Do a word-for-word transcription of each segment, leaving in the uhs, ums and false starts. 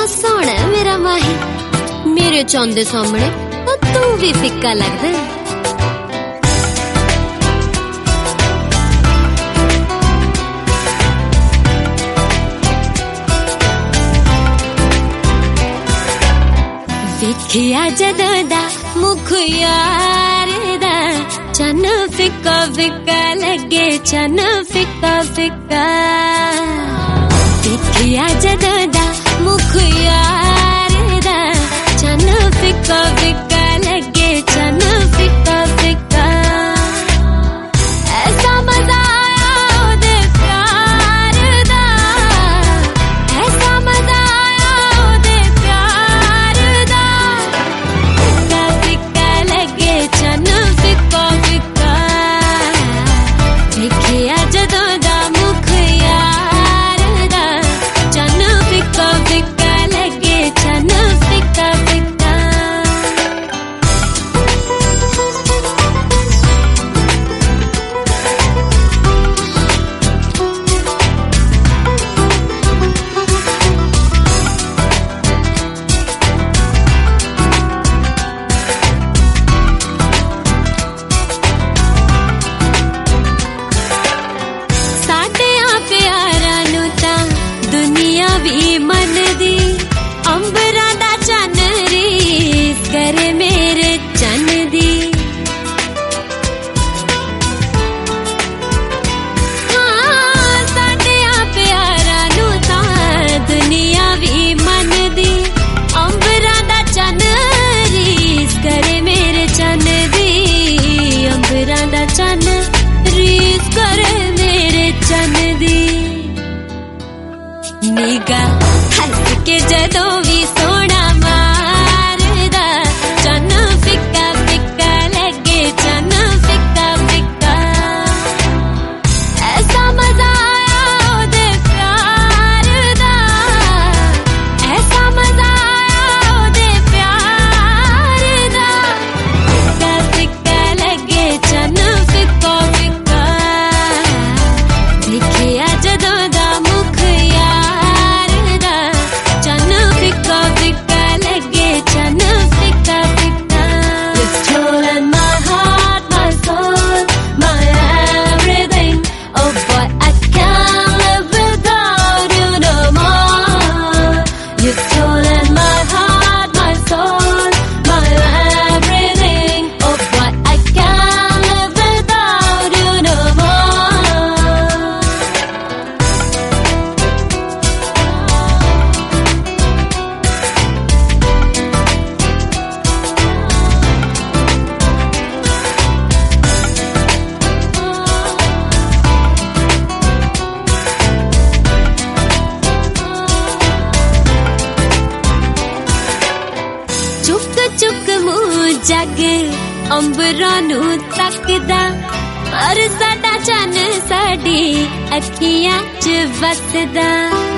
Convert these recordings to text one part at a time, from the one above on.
किन्ना सोहना मेरा माही, मेरे चांदे सामने तो तू भी फिक्का लगदा। देखिया जदों दा मुख यार दा, चन्न फिक्का फिक्का लगे, चन्न फिक्का फिक्का। देखिया जदों दा मुख यार दा, चन्न फिक्का फिक्का लगे, चन्न फिक्का फिक्का। ऐसा मजा आया ओदे प्यार दा, ऐसा मजा आया ओदे प्यार दा। फिक्का फिक्का लगे, चन्न फिक्का फिक्का। देखिया जदों दा मुख यार दा, चन्न फिक्का फिक्का लगे, चन्न फिक्का फिक्का। दुनिया भी मन दी अंबरा दा चन रीस करे मेरे चन दी। हाँ साडे आ प्यारा नू तां दुनिया भी मन दी अंबरा दा चन रीस करे मेरे चन दी। अंबरा दा चन रीस करे मेरे चन दी। निगा हंस के जदों भी सोना मारदा, चन्न फिक्का फिक्का लगे, चन्न फिक्का फिक्का। ऐसा मजा आया ओदे प्यार दा, ऐसा मजा आया ओदे प्यार दा। फिक्का फिक्का लगे, चन्न फिक्का फिक्का। देखिया जदों दा मुख फिक्का फिक्का लगे, चन्न फिक्का फिक्का। You've stolen my heart, my soul, my everything. Oh boy, I can't live without you no more. You've stolen my heart, my soul, my everything. Oh boy, I can't live without you no more. चुक चुक मुँह जग अंबरां नू तकदा, पर साडा चन्न साडी अखियां च वसदा।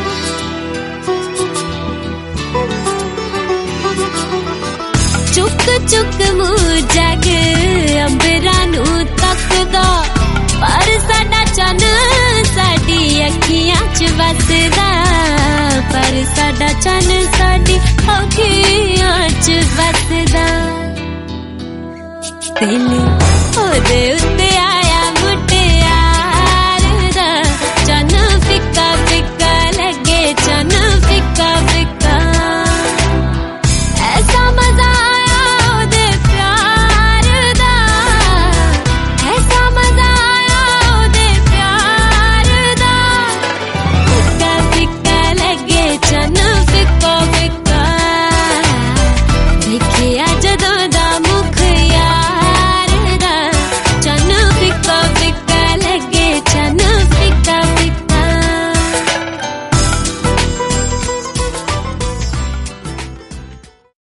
चुक चुक मुँह जग अंबरां नू तकदा, पर साडा चन्न साडी अखियां च वसदा। पर साडा चन्न साडी अखियां च वसदा। दिल ओदे उत्ते